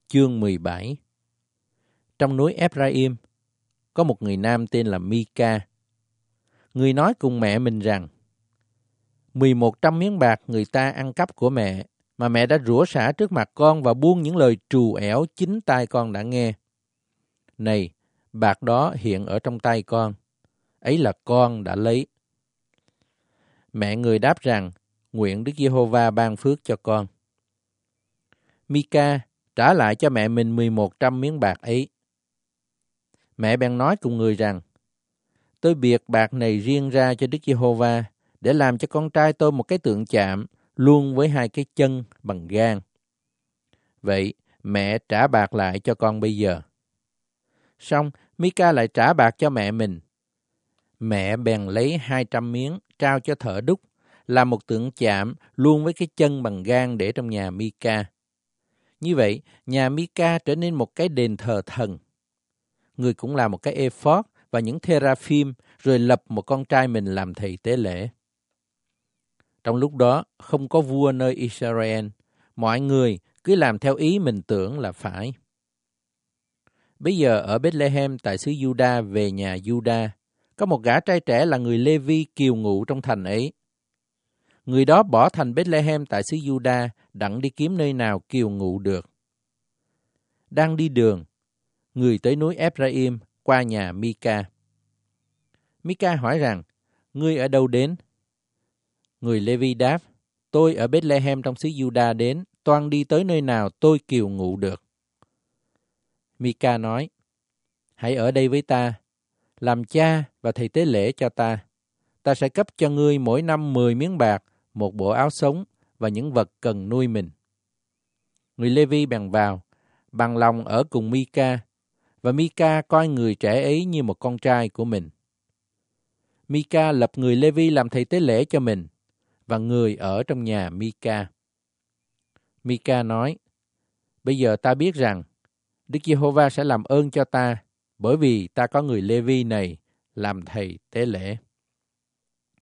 Chương 17. Trong núi Ephraim, có một người nam tên là Mika. Người nói cùng mẹ mình rằng, 1100 miếng bạc người ta ăn cắp của mẹ, mà mẹ đã rủa xả trước mặt con và buông những lời trù ẻo chính tai con đã nghe. Này, bạc đó hiện ở trong tay con, ấy là con đã lấy. Mẹ người đáp rằng, nguyện Đức Giê-hô-va ban phước cho con. Mika trả lại cho mẹ mình 1100 miếng bạc ấy. Mẹ bèn nói cùng người rằng, tôi biệt bạc này riêng ra cho Đức Giê-hô-va để làm cho con trai tôi một cái tượng chạm luôn với 2 cái chân bằng gang. Vậy mẹ trả bạc lại cho con bây giờ. Xong Mika lại trả bạc cho mẹ mình. Mẹ bèn lấy 200 miếng trao cho thợ đúc, làm một tượng chạm luôn với cái chân bằng gang để trong nhà Mika. Như vậy, nhà Mika trở nên một cái đền thờ thần. Người cũng làm một cái ephod và những teraphim, rồi lập một con trai mình làm thầy tế lễ. Trong lúc đó, không có vua nơi Israel, mọi người cứ làm theo ý mình tưởng là phải. Bây giờ ở Bethlehem tại xứ Juda về nhà Juda, có một gã trai trẻ là người Lê-vi kiều ngụ trong thành ấy. Người đó bỏ thành Bethlehem tại xứ Juda, đặng đi kiếm nơi nào kiều ngụ được. Đang đi đường, người tới núi Ephraim qua nhà Mika. Mika hỏi rằng, ngươi ở đâu đến? Người Lê-vi đáp, tôi ở Bethlehem trong xứ Juda đến, toan đi tới nơi nào tôi kiều ngụ được. Mika nói, hãy ở đây với ta, làm cha và thầy tế lễ cho ta. Ta sẽ cấp cho ngươi mỗi năm 10 miếng bạc, một bộ áo sống và những vật cần nuôi mình. Người Lê-vi bèn vào, bằng lòng ở cùng Mika, và Mika coi người trẻ ấy như một con trai của mình. Mika lập người Lê-vi làm thầy tế lễ cho mình, và người ở trong nhà Mika. Mika nói, bây giờ ta biết rằng Đức Giê-hô-va sẽ làm ơn cho ta, bởi vì ta có người Lê-vi này làm thầy tế lễ.